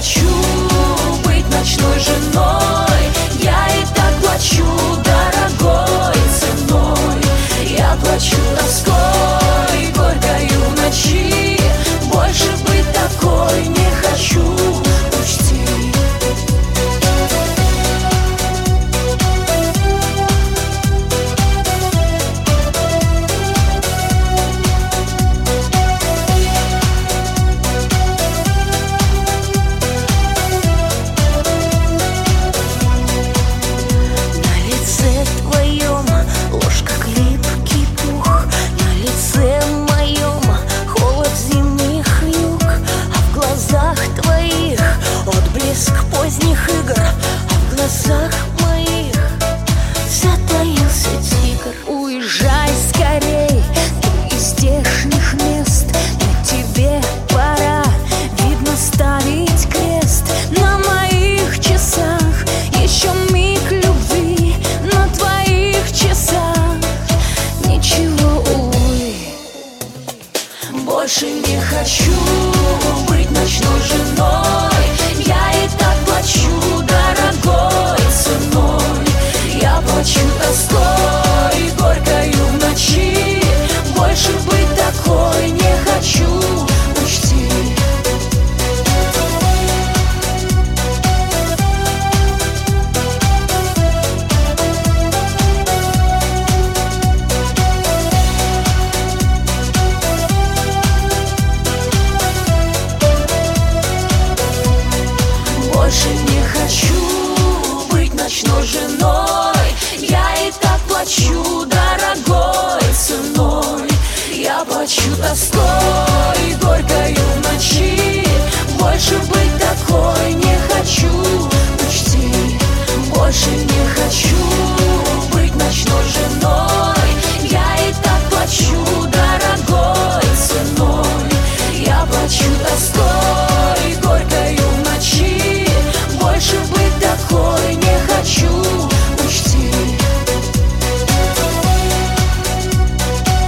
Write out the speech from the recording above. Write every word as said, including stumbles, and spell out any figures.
хочу быть ночной женой. Я и так плачу дорогой ценой. Я плачу тоской, горькою ночи. Больше быть такой не хочу, учти. Поздних игр, а в глазах моих затаился тигр. Уезжай скорей, ты из здешних мест. На тебе пора, видно, ставить крест. На моих часах еще миг любви, на твоих часах ничего, увы. Больше не хочу быть ночной женой.